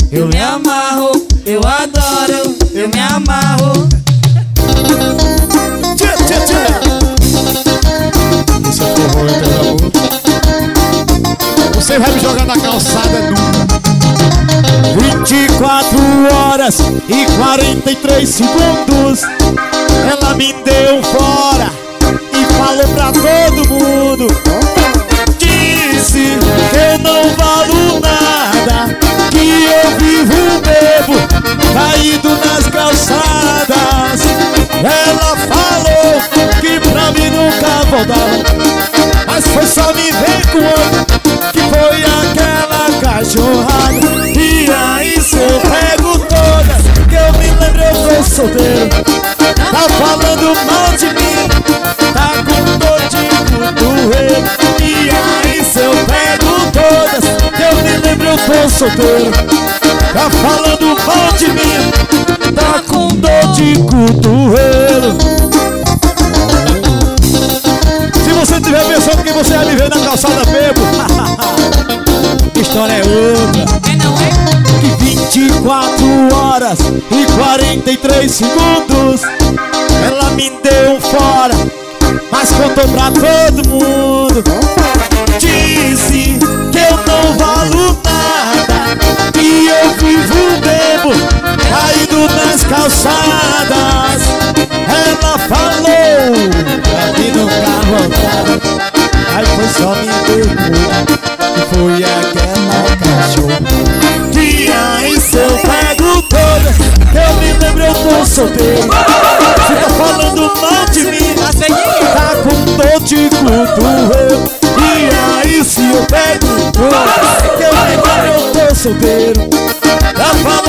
eu me amarro, eu adoro, eu me amarro. Tchê, tchê, tchê. Esse é o forró, pelo amor. Você vai me jogar na calçada nunca. 24 horas e 43 segundos. Ela me deu fora e falou pra todo mundo. Disse que eu não valo nada, que eu vivo bebo, caído nas calçadas. Ela falou que pra mim nunca vou dar, mas foi só me ver com outro, que foi aquela cachorrada. E aí se eu pego todas, que eu me lembro eu tô solteiro. Tá falando mal de mim, tá com dor de cotovelo. E aí se eu pego todas, que eu me lembro eu tô solteiro. Tá falando mal de mim, tá com dor de cotovelo. Se você estiver pensando que você vai me ver na calçada bebo, que história é outra. É não é? Que 24 horas e 43 segundos ela me deu fora, mas contou pra todo mundo. Disse que eu não valo nada, que eu vivo bebo, caído nas calçadas. Ela falou pra mim nunca voltava, aí foi só me ver, que foi aquela cachorra. E aí se eu pego todas, eu me lembro eu tô solteiro. Fica falando mal de mim, tá com dor de cotovelo. E aí se eu pego todas, eu me lembro eu tô solteiro. Tá falando